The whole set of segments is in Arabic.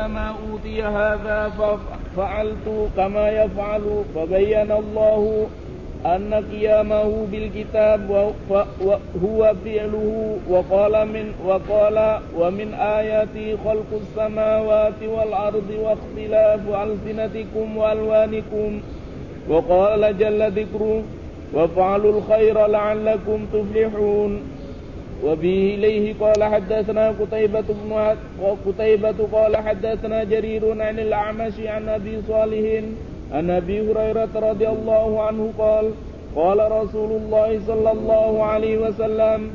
ما أوتي هذا ففعلت كما يفعل. فبين الله أن قيامه بالكتاب هو فعله. وقال ومن آياته خلق السماوات والأرض واختلاف ألسنتكم وألوانكم. وقال جل ذكره وافعلوا الخير لعلكم تفلحون. وبه إليه قال حدثنا قتيبة قال حدثنا جرير عن الأعمش عن أبي صالح عن أبي هريرة رضي الله عنه قال قال رسول الله صلى الله عليه وسلم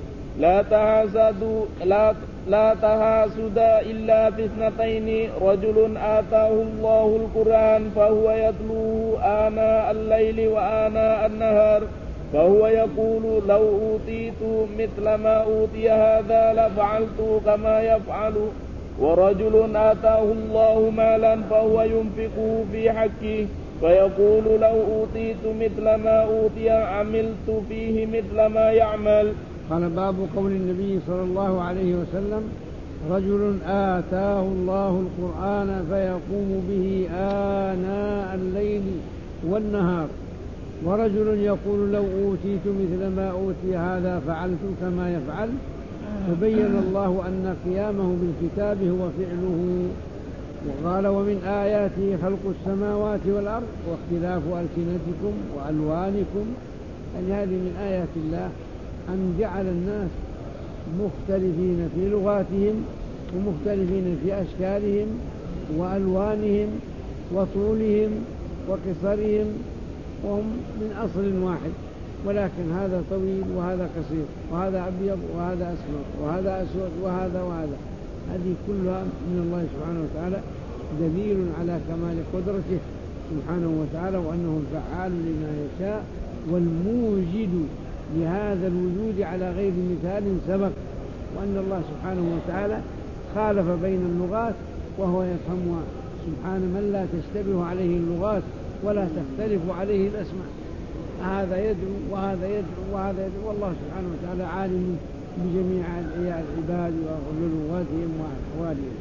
لا تحاسدا إلا في اثنتين: رجل آتاه الله القرآن فهو يتلوه آناء الليل وآناء النهار فهو يقول لو أوتيت مثل ما أوتي هذا لفعلت كما يفعل. ورجل آتاه الله مالا فهو ينفقه في حقه فيقول لو أوتيت مثل ما أوتي عملت فيه مثل ما يعمل. قال باب قول النبي صلى الله عليه وسلم رجل آتاه الله القرآن فيقوم به آناء الليل والنهار ورجل يقول لو أوتيت مثل ما أوتي هذا فعلت كما يفعل. فبين الله أن قيامه بالكتاب هو فعله. وقال ومن آياته خلق السماوات والأرض واختلاف ألسنتكم وألوانكم. يعني هذه من آيات الله أن جعل الناس مختلفين في لغاتهم ومختلفين في أشكالهم وألوانهم وطولهم وقصرهم وهم من أصل واحد، ولكن هذا طويل وهذا قصير وهذا أبيض وهذا أسمر وهذا أسود وهذا. هذه كلها من الله سبحانه وتعالى دليل على كمال قدرته سبحانه وتعالى وأنه الفعال لما يشاء والموجد لهذا الوجود على غير مثال سبق، وأن الله سبحانه وتعالى خالف بين اللغات وهو يفهم سبحانه من لا تشتبه عليه اللغات ولا تختلف عليه الأسماء. هذا يدعو وهذا يدعو وهذا يدعو، والله سبحانه وتعالى عالم بجميع العباد ولغاتهم وأحوالهم.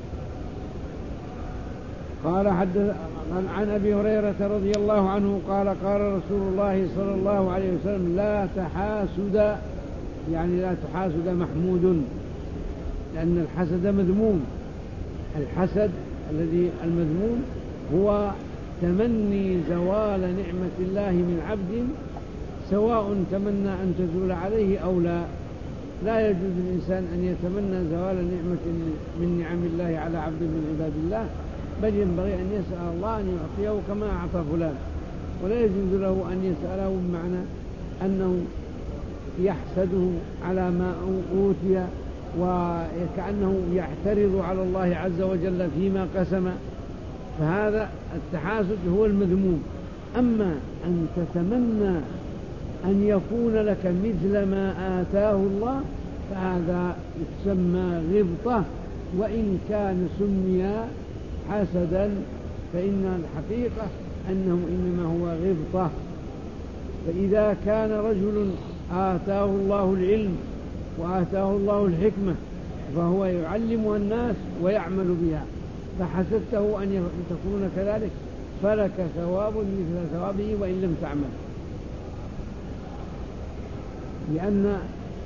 قال عن أبي هريرة رضي الله عنه قال قال رسول الله صلى الله عليه وسلم لا تحاسد، يعني لا تحاسد محمود، لأن الحسد مذموم. الحسد الذي المذموم هو تمني زوال نعمة الله من عبد، سواء تمنى أن تزول عليه أو لا. لا يجوز للإنسان أن يتمنى زوال نعمة من نعم الله على عبد من عباد الله، بل ينبغي أن يسأل الله أن يعطيه كما أعطى فلان، ولا يجوز له أن يسأله بمعنى أنه يحسده على ما أوتي وكأنه يعترض على الله عز وجل فيما قسم، فهذا التحاسد هو المذموم. أما أن تتمنى أن يكون لك مثل ما آتاه الله فهذا يسمى غبطة، وإن كان سمي حسدا فإن الحقيقة أنه إنما هو غبطة. فإذا كان رجل آتاه الله العلم وآتاه الله الحكمة فهو يعلمها الناس ويعمل بها، فحسدته أن تكون كذلك، فلك ثواب مثل ثوابه وإن لم تعمل، لأن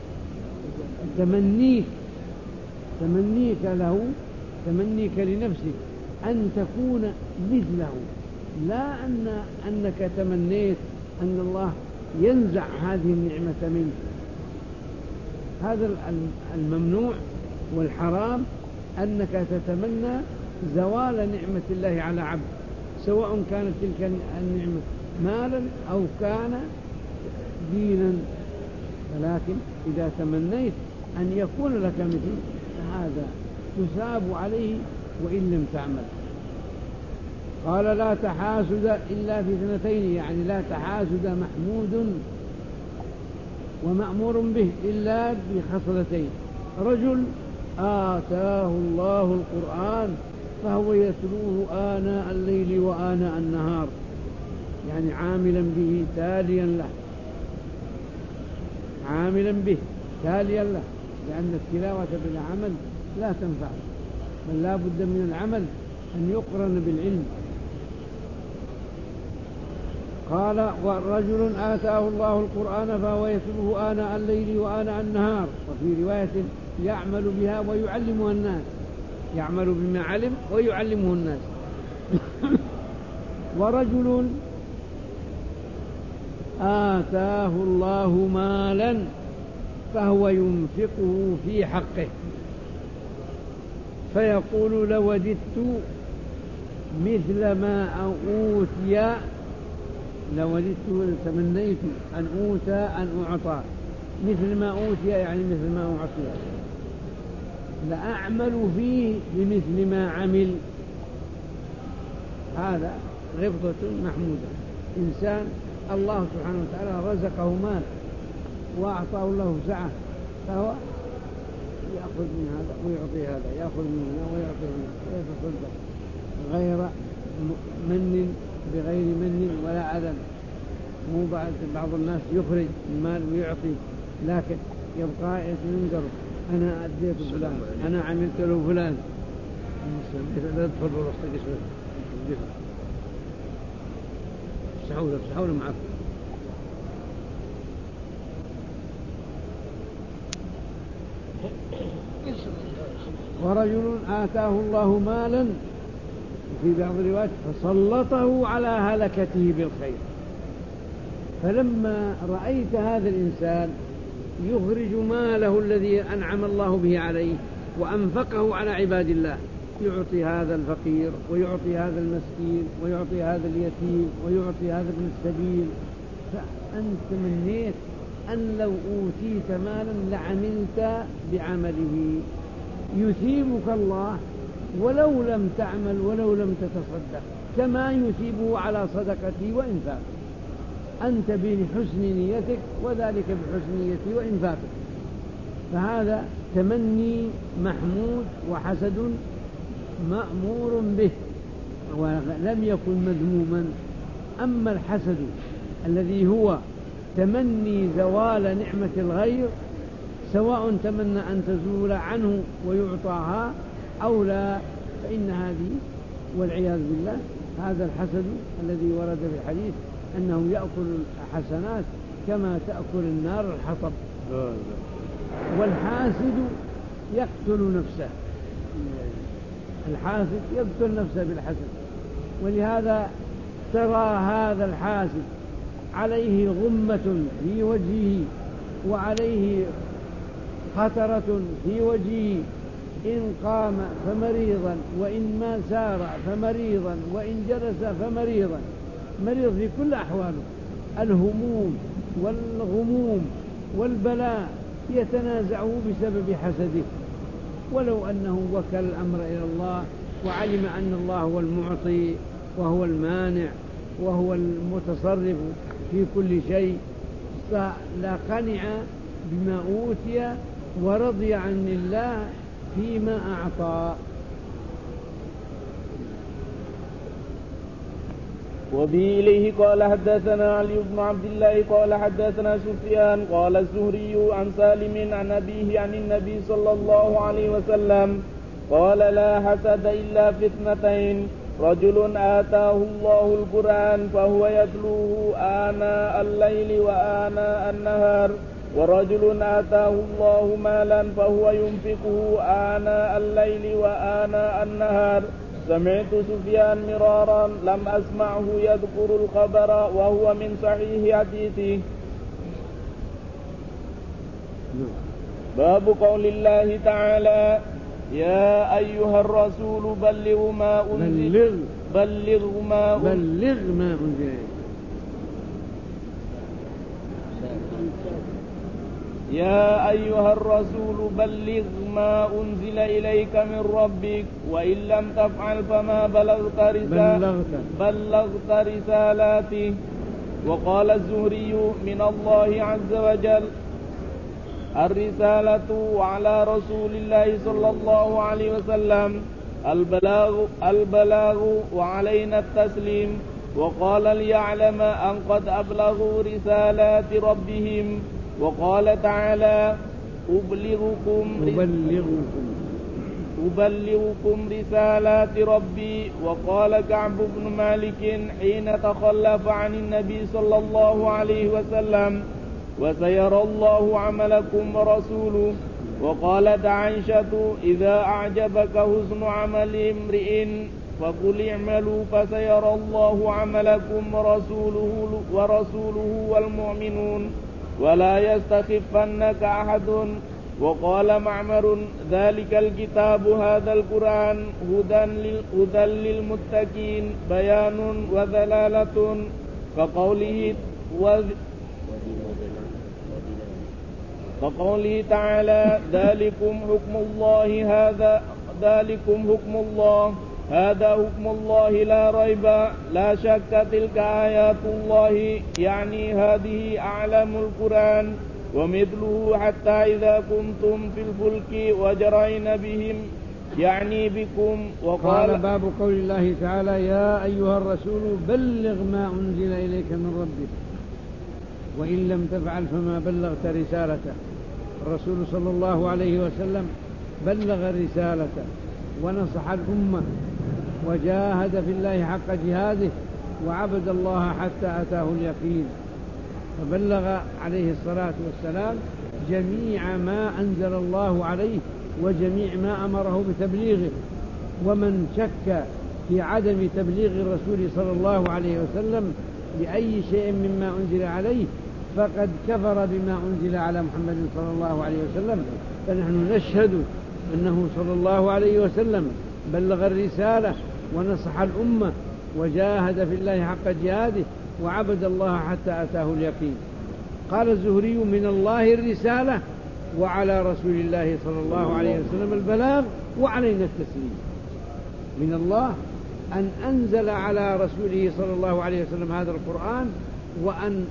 تمنيك لنفسك أن تكون مثله، لا أنك تمنيت أن الله ينزع هذه النعمة منك. هذا الممنوع والحرام، أنك تتمنى زوال نعمة الله على عبد، سواء كانت تلك النعمة مالا أو كان دينا. ولكن إذا تمنيت أن يكون لك مثل هذا تثاب عليه وإن لم تعمل. قال لا تحاسد إلا في اثنتين، يعني لا تحاسد محمود ومأمور به إلا بخصلتين: رجل آتاه الله القرآن فهو يتلوه آناء الليل وآناء النهار، يعني عاملا به تاليا له، عاملا به تاليا له، لأن التلاوة بلا عمل لا تنفع، بل لا بد من العمل أن يقرن بالعلم. قال ورجل آتاه الله القرآن فهو يتلوه آناء الليل وآناء النهار، وفي رواية يعمل بها ويعلمها الناس، يعمل بما علم ويعلمه الناس. ورجل آتاه الله مالا فهو ينفقه في حقه فيقول لوددت مثل ما أوتي، لوددت تمنيت أن أوتى أن أعطى مثل ما أوتي، يعني مثل ما أعطي، لأعمل فيه بمثل ما عمل. هذا غبطة محمودة. إنسان الله سبحانه وتعالى رزقه مال وأعطاه له سعة، فهو يأخذ من هذا ويعطي هذا، يأخذ من هنا ويعطي هنا ويتصدق غير من بغير من ولا أذى. مو بعض الناس يخرج المال ويعطي، لكن يبقى ينقر أنا أديت فلان، أنا عملت له فلان. لا تدخل براسك اسمه سحوله معك. ورجل آتاه الله مالا في بعض الروايات فسلطه على هلكته بالخير، فلما رأيت هذا الإنسان يخرج ماله الذي أنعم الله به عليه وأنفقه على عباد الله، يعطي هذا الفقير ويعطي هذا المسكين ويعطي هذا اليتيم ويعطي هذا ابن السبيل، فأنت منيت أن لو أوتيت مالا لعملت بعمله، يثيبك الله ولو لم تعمل ولو لم تتصدق، كما يثيبه على صدقته وإنفاقه. أنت بحسن نيتك وذلك بحسن نيتي وإنفاقك. فهذا تمني محمود وحسد مأمور به ولم يكن مذموما. أما الحسد الذي هو تمني زوال نعمة الغير، سواء تمنى أن تزول عنه ويعطاها أو لا، فإن هذه والعياذ بالله هذا الحسد الذي ورد في الحديث أنه يأكل الحسنات كما تأكل النار الحطب. والحاسد يقتل نفسه، الحاسد يقتل نفسه بالحسد. ولهذا ترى هذا الحاسد عليه غمة في وجهه وعليه خطرة في وجهه، إن قام فمريضا وإن ما سار فمريضا وإن جلس فمريضا، مريض في كل أحواله. الهموم والغموم والبلاء يتنازعه بسبب حسده، ولو أنه وكل الأمر إلى الله وعلم أن الله هو المعطي وهو المانع وهو المتصرف في كل شيء لقنع بما أوتي ورضي عن الله فيما أعطى. وبه إليه قال حدثنا علي بن عبد الله قال حدثنا سفيان قال الزهري عن سالم عن أبيه عن النبي صلى الله عليه وسلم قال لا حسد إلا في اثنتين: رجل آتاه الله القرآن فهو يتلوه آناء الليل وآناء النهار، ورجل آتاه الله مالا فهو ينفقه آناء الليل وآناء النهار. سمعت سفيان مرارا لم أسمعه يذكر الخبر وهو من صحيح حديثه. باب قول الله تعالى: يا أيها الرسول بلغ ما أنزل يا أيها الرسول بلغ ما أنزل إليك من ربك وإن لم تفعل فما بلغت رسالاته. وقال الزهري: من الله عز وجل الرسالة على رسول الله صلى الله عليه وسلم البلاغ وعلينا التسليم. وقال ليعلم أن قد أبلغوا رسالات ربهم. أبلغكم رسالات ربي. وقال كعب بن مالك حين تخلف عن النبي صلى الله عليه وسلم: وسيرى الله عملكم ورسوله. وقالت عائشة: إذا أعجبك حسن عمل امرئ فقل اعملوا فسيرى الله عملكم ورسوله والمؤمنون ولا يستخفنك أحد. وقال معمر: ذلك الكتاب هذا القرآن هدى للمتقين بيان ودلالة. كقوله تعالى: ذلكم حكم الله هذا حكم الله لا ريب لا شك تلك آيات الله، يعني هذه أعلم القرآن. ومثله حتى إذا كنتم في الفلك وجرين بهم، يعني بكم. وقال باب قول الله تعالى: يا أيها الرسول بلغ ما أنزل إليك من ربك وإن لم تفعل فما بلغت رسالته. الرسول صلى الله عليه وسلم بلغ الرسالة ونصح الأمة وجاهد في الله حق جهاده وعبد الله حتى أتاه اليقين، فبلغ عليه الصلاة والسلام جميع ما أنزل الله عليه وجميع ما أمره بتبليغه. ومن شك في عدم تبليغ الرسول صلى الله عليه وسلم بأي شيء مما أنزل عليه فقد كفر بما أنزل على محمد صلى الله عليه وسلم. فنحن نشهد أنه صلى الله عليه وسلم بلغ الرسالة ونصح الأمة وجاهد في الله حق جهاده وعبد الله حتى أتاه اليقين. قال الزهري: من الله الرسالة وعلى رسول الله صلى الله عليه وسلم البلاغ وعلينا التسليم. من الله أن أنزل على رسوله صلى الله عليه وسلم هذا القرآن وأن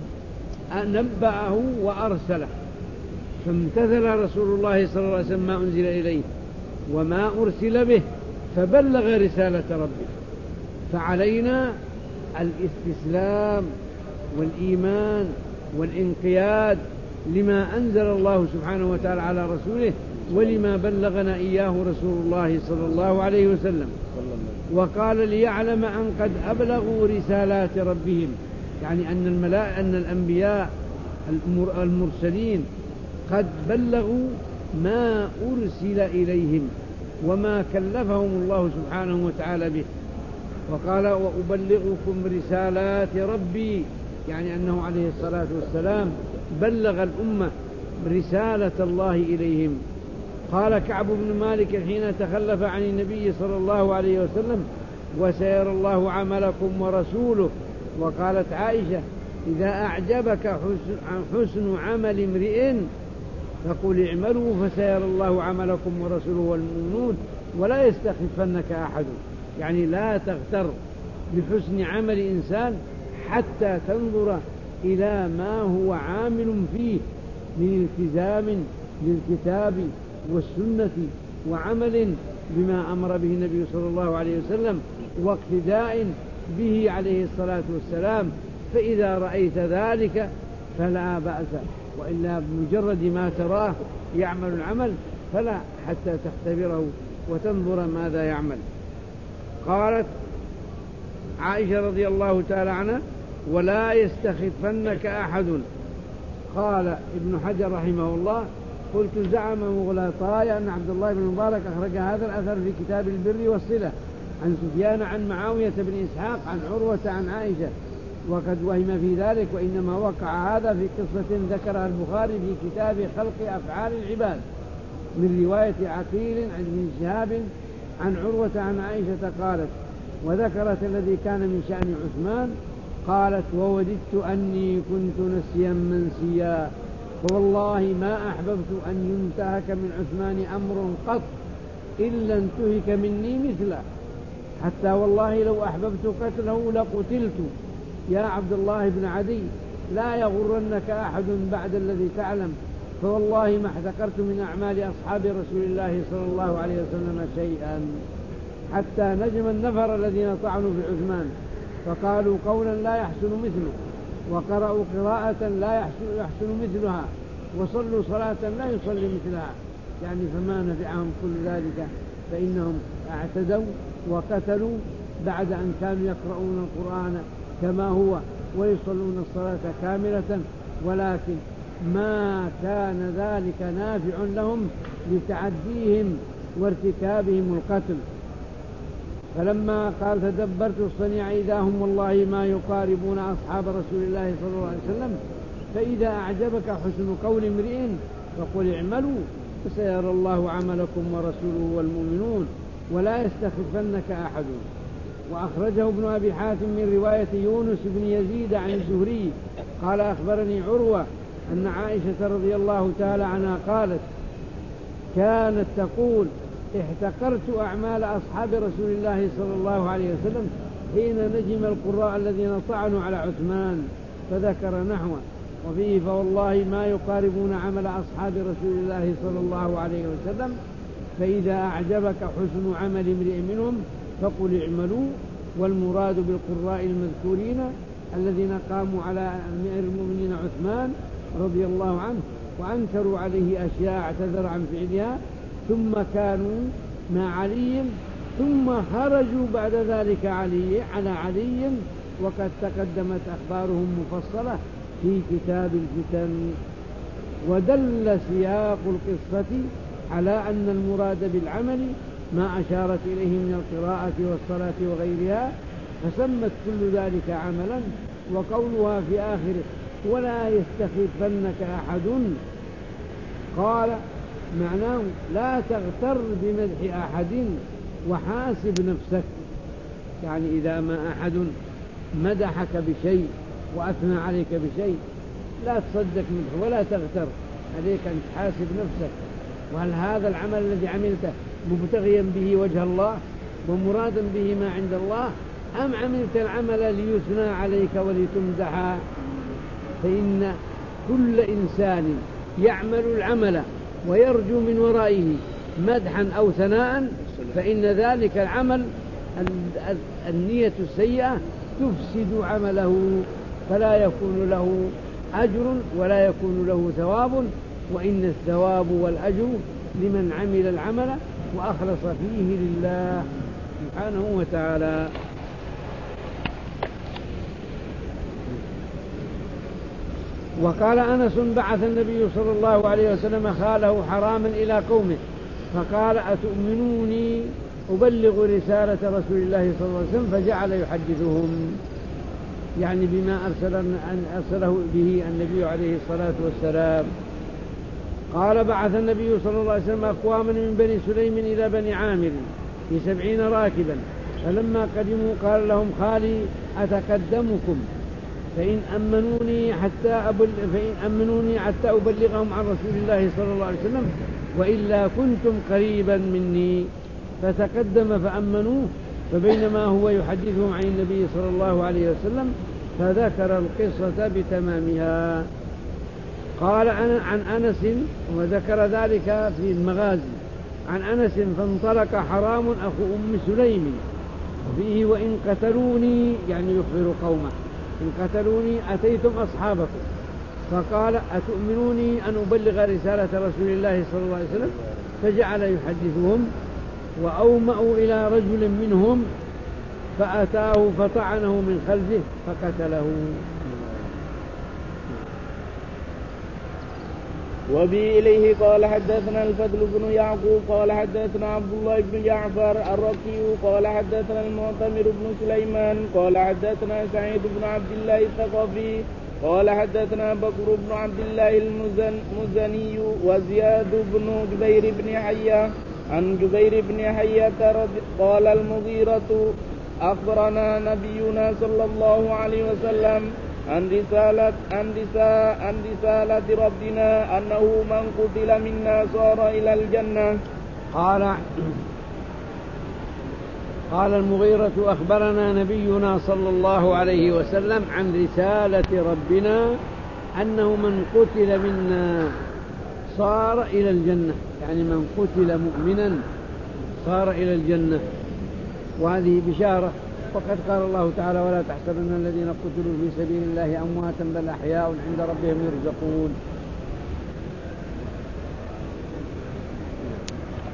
نبأه وأرسله، فامتثل رسول الله صلى الله عليه وسلم ما أنزل إليه وما أرسل به فبلغ رسالة ربه. فعلينا الاستسلام والإيمان والانقياد لما أنزل الله سبحانه وتعالى على رسوله ولما بلغنا إياه رسول الله صلى الله عليه وسلم. وقال: ليعلم أن قد أبلغوا رسالات ربهم، يعني أن الأنبياء المرسلين قد بلغوا ما أرسل إليهم وما كلفهم الله سبحانه وتعالى به. وقال: وأبلغكم رسالات ربي، يعني أنه عليه الصلاة والسلام بلغ الأمة رسالة الله إليهم. قال كعب بن مالك حين تخلف عن النبي صلى الله عليه وسلم: وسيرى الله عملكم ورسوله. وقالت عائشة: إذا أعجبك حسن عمل امرئ فقل اعملوا فسيرى الله عملكم ورسوله والمؤمنون ولا يستخفنك أحد، يعني لا تغتر بحسن عمل إنسان حتى تنظر إلى ما هو عامل فيه من التزام بالكتاب والسنة وعمل بما أمر به النبي صلى الله عليه وسلم واقتداء به عليه الصلاة والسلام. فإذا رأيت ذلك فلا بأس، وإلا بمجرد ما تراه يعمل العمل فلا، حتى تختبره وتنظر ماذا يعمل. قالت عائشة رضي الله تعالى عنها: ولا يستخفنك أحد. قال ابن حجر رحمه الله: قلت: زعم مغلطاي أن عبد الله بن مبارك أخرج هذا الأثر في كتاب البر والصلة عن سفيان عن معاوية بن إسحاق عن عروة عن عائشة، وقد وهم في ذلك، وإنما وقع هذا في قصة ذكرها البخاري في كتاب خلق أفعال العباد من رواية عقيل عن ابن شهاب عن عروة عن عائشة قالت: وذكرت الذي كان من شأن عثمان. قالت: ووددت أني كنت نسيا منسيا، فوالله ما أحببت أن ينتهك من عثمان أمر قط إلا انتهك مني مثله، حتى والله لو أحببت قتله لقتلت. يا عبد الله بن عدي، لا يغرنك أحد بعد الذي تعلم، فوالله ما احتقرت من أعمال أصحاب رسول الله صلى الله عليه وسلم شيئا، حتى نجم النفر الذين طعنوا في عثمان فقالوا قولا لا يحسن مثله، وقرأوا قراءة لا يحسن مثلها، وصلوا صلاة لا يصلي مثلها، يعني فما نفعهم كل ذلك، فإنهم اعتدوا وقتلوا بعد أن كانوا يقرؤون القرآن كما هو ويصلون الصلاة كاملة، ولكن ما كان ذلك نافع لهم لتعديهم وارتكابهم القتل. فلما قال تدبرت الصنيع إذا هم والله ما يقاربون أصحاب رسول الله صلى الله عليه وسلم، فإذا أعجبك حسن قول امرئ فقل اعملوا فسيرى الله عملكم ورسوله والمؤمنون ولا يستخفنك أحد. وأخرجه ابن أبي حاتم من رواية يونس بن يزيد عن الزهري قال أخبرني عروة أن عائشة رضي الله تعالى عنها قالت كانت تقول احتقرت أعمال أصحاب رسول الله صلى الله عليه وسلم حين نجم القراء الذين طعنوا على عثمان، فذكر نحوه وفيه فوالله ما يقاربون عمل أصحاب رسول الله صلى الله عليه وسلم، فإذا أعجبك حسن عمل امرئ منهم فقل اعملوا. والمراد بالقراء المذكورين الذين قاموا على أمير المؤمنين عثمان رضي الله عنه وأنكروا عليه أشياء اعتذر عن فعلها، ثم كانوا مع علي، ثم خرجوا بعد ذلك على علي، وقد تقدمت أخبارهم مفصلة في كتاب الفتن. ودل سياق القصة على أن المراد بالعمل ما أشارت إليه من القراءة والصلاة وغيرها، فسمت كل ذلك عملا. وقولها في آخره ولا يستخفنك أحد قال معناه لا تغتر بمدح أحد وحاسب نفسك، يعني إذا ما أحد مدحك بشيء وأثنى عليك بشيء لا تصدق منه ولا تغتر، عليك أن تحاسب نفسك، وهل هذا العمل الذي عملته مبتغيا به وجه الله ومرادا به ما عند الله، أم عملت العمل ليثنى عليك ولتمدح؟ فإن كل إنسان يعمل العمل ويرجو من ورائه مدحا أو ثناء فإن ذلك العمل النية السيئة تفسد عمله، فلا يكون له أجر ولا يكون له ثواب، وإن الثواب والأجر لمن عمل العمل وأخلص فيه لله سبحانه وتعالى. وقال أنس بعث النبي صلى الله عليه وسلم خاله حراما إلى قومه فقال أتؤمنوني أبلغ رسالة رسول الله صلى الله عليه وسلم، فجعل يحدثهم يعني بما أرسله به النبي عليه الصلاة والسلام. قال بعث النبي صلى الله عليه وسلم أقواما من بني سليم إلى بني عامر في 70 راكبا، فلما قدموا قال لهم خالي أتقدمكم فإن أمنوني حتى أبلغهم عن رسول الله صلى الله عليه وسلم وإلا كنتم قريبا مني، فتقدم فأمنوه. فبينما هو يحدثهم عن النبي صلى الله عليه وسلم فذكر القصة بتمامها. قال عن أنس وذكر ذلك في المغازي عن أنس فانطلق حرام أخو أم سليم فيه وإن قتلوني يعني يخبر قومه إن قتلوني أتيتم أصحابكم، فقال أتؤمنوني أن أبلغ رسالة رسول الله صلى الله عليه وسلم، فجعل يحدثهم وأومأوا إلى رجل منهم فأتاه فطعنه من خلفه فقتله. وبه إليه قال حدثنا الفضل بن يعقوب قال حدثنا عبد الله بن جعفر الرقي قال حدثنا المعتمر بن سليمان قال حدثنا سعيد بن عبد الله الثقفي قال حدثنا بكر بن عبد الله المزني وزياد بن جبير بن حية عن جبير بن حية قال المغيرة أخبرنا نبينا صلى الله عليه وسلم عن رسالة ربنا أنه من قتل منا صار إلى الجنة. قال المغيرة أخبرنا نبينا صلى الله عليه وسلم عن رسالة ربنا أنه من قتل منا صار إلى الجنة، يعني من قتل مؤمنا صار إلى الجنة، وهذه بشارة. وقد قال الله تعالى ولا تحسبن الذين قتلوا في سبيل الله أمواتا بل أحياء عند ربهم يرزقون.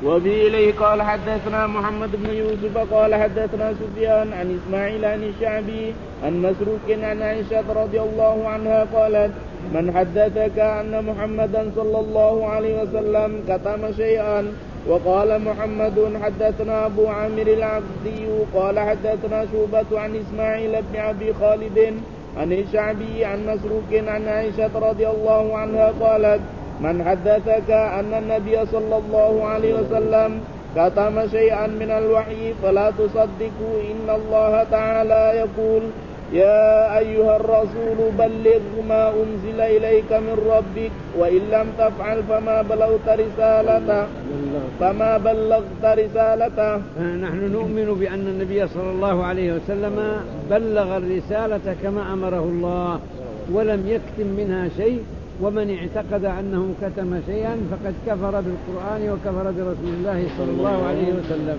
وبه إليه قال حدثنا محمد بن يوسف قال حدثنا سفيان عن إسماعيل عن الشعبي عن مسروق عن عائشة رضي الله عنها قالت من حدثك أن محمدا صلى الله عليه وسلم كتم شيئا. وقال محمد حدثنا أبو عامر العبدي قال حدثنا شعبة عن إسماعيل بن أبي خالد عن الشعبي عن مسروق عن عائشة رضي الله عنها قالت من حدثك أن النبي صلى الله عليه وسلم كتم شيئا من الوحي فلا تصدقوا إن الله تعالى يقول يا أيها الرسول بلغ ما أنزل إليك من ربك وإن لم تفعل فما بلغت رسالته. نحن نؤمن بأن النبي صلى الله عليه وسلم بلغ الرسالة كما أمره الله ولم يكتم منها شيء، ومن اعتقد أنه كتم شيئا فقد كفر بالقرآن وكفر برسول الله صلى الله عليه وسلم.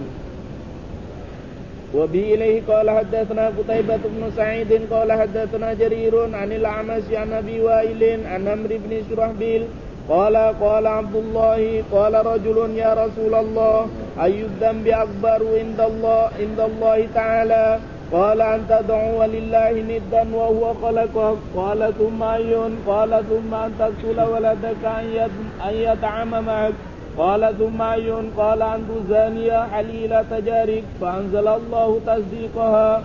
وبه إليه قال حدثنا قتيبة بن سعيد قال حدثنا جرير عن الأعمش عن أبي وائل عن عمرو بن شرحبيل قال عبد الله قال رجل يا رسول الله أي الذنب أكبر عند الله تعالى؟ قال أن تدعو لله ندا وهو خلقك. قال ثم أي؟ قال ثم أن تقتل ولدك أن يطعم معك. قال ثم أي؟ قال أن تزاني حليلة جارك. فأنزل الله تصديقها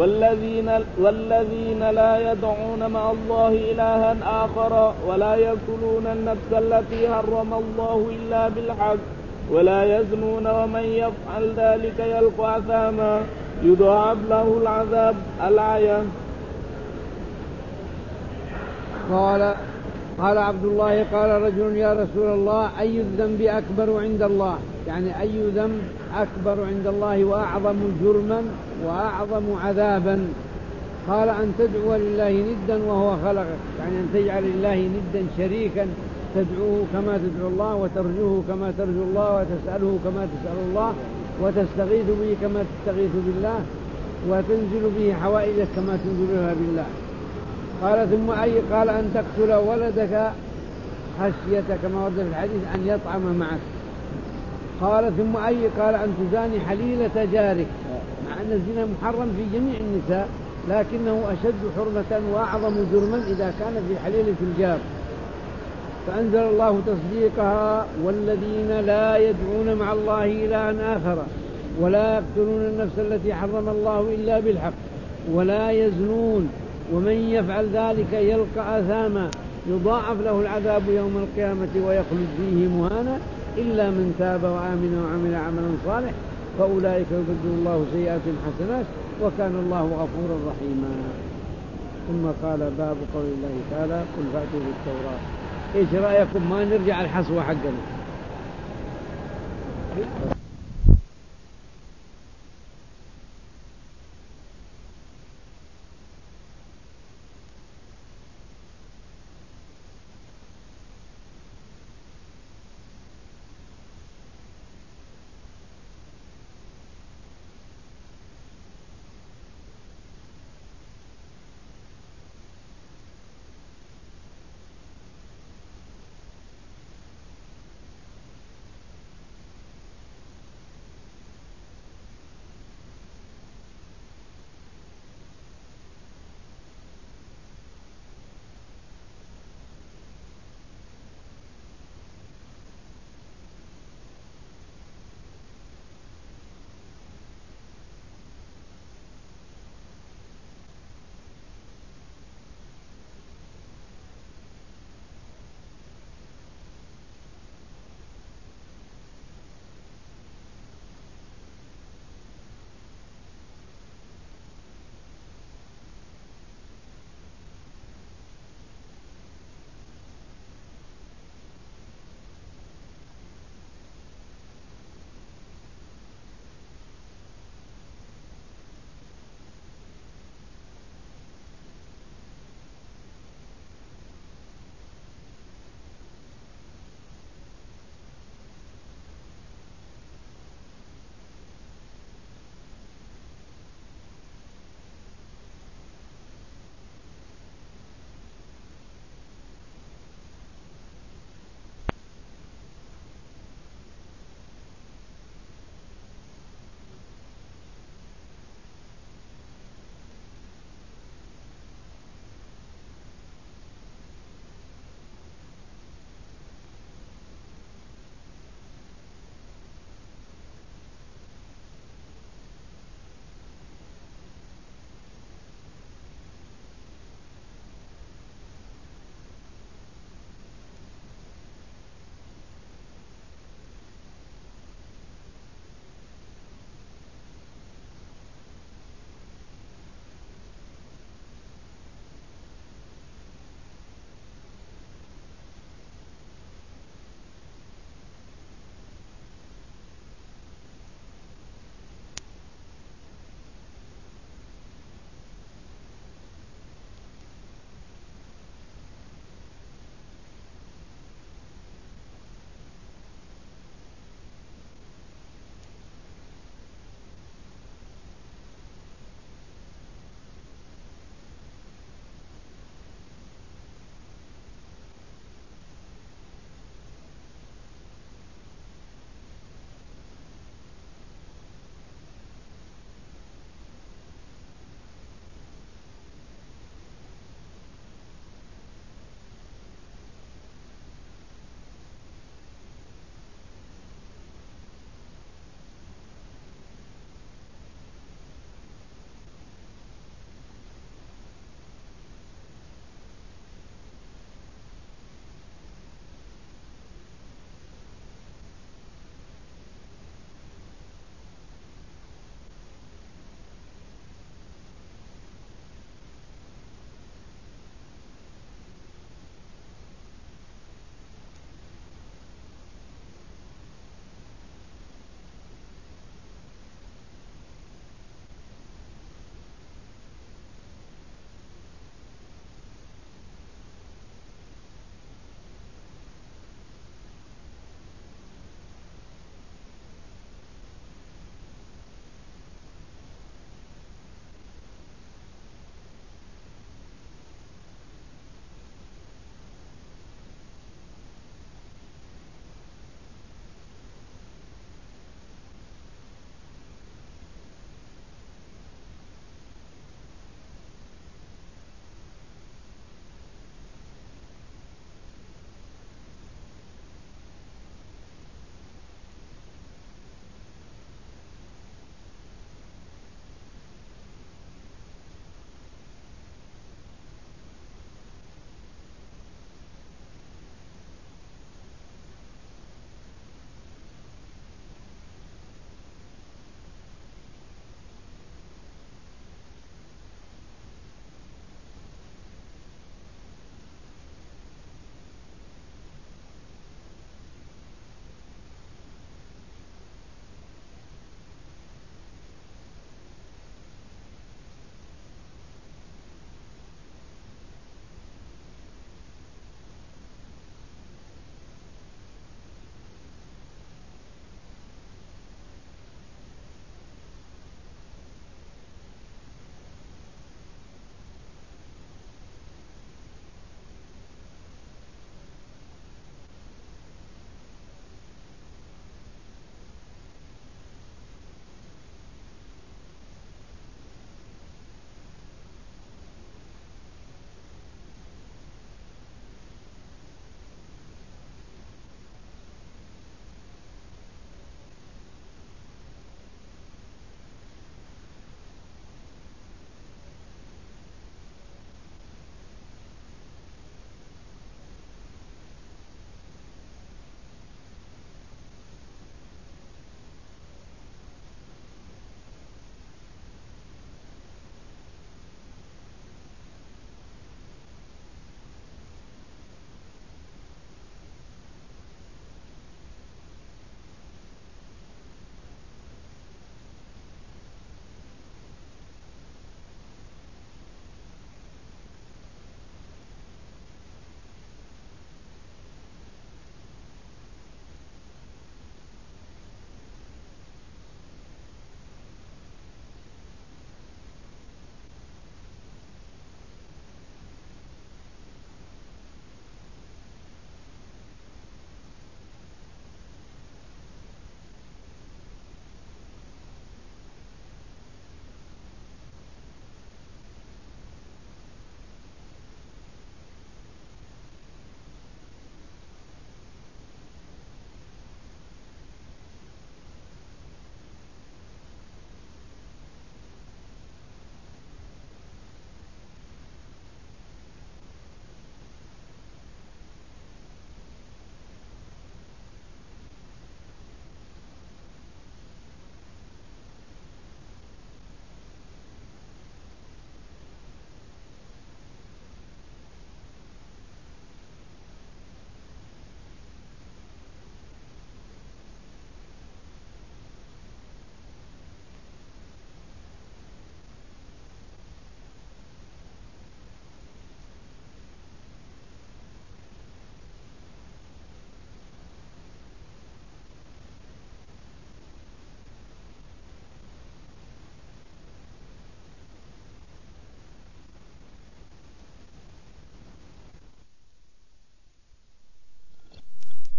والذين لا يدعون مع الله إلها آخر ولا يقتلون النفس التي حرم الله إلا بالحق ولا يزنون ومن يفعل ذلك يلقى أثاما يضاعف له العذاب. الآية. قال عبد الله قال رجل يا رسول الله أي الذنب أكبر عند الله؟ يعني أي ذنب أكبر عند الله وأعظم جرما وأعظم عذابا؟ قال أن تدعو لله ندا وهو خلقك، يعني أن تجعل لله ندا شريكا تدعوه كما تدعو الله وترجوه كما ترجو الله وتسأله كما تسأل الله وتستغيث به كما تستغيث بالله وتنزل به حوائجك كما تنزلها بالله. قال ثم أي؟ قال أن تقتل ولدك خشية كما ورد في الحديث أن يطعم معك. قال ثم أي؟ قال أن تزاني حليلة جارك، مع أن الزنا محرم في جميع النساء لكنه أشد حرمة وأعظم جرما إذا كان في حليلة الجار. فأنزل الله تصديقها والذين لا يدعون مع الله إلها آخر ولا يقتلون النفس التي حرم الله إلا بالحق ولا يزنون ومن يفعل ذلك يلقى أثاما يضاعف له العذاب يوم القيامة ويخلد فيه مهانا إلا من تاب وآمن وعمل عملا صالح فأولئك يبدل الله سيئات حسنات وكان الله غفورا رحيما. ثم قال باب قول الله تعالى قل فأتوا بالتوراة. ايش رأيكم ما نرجع الحصوة حقنا؟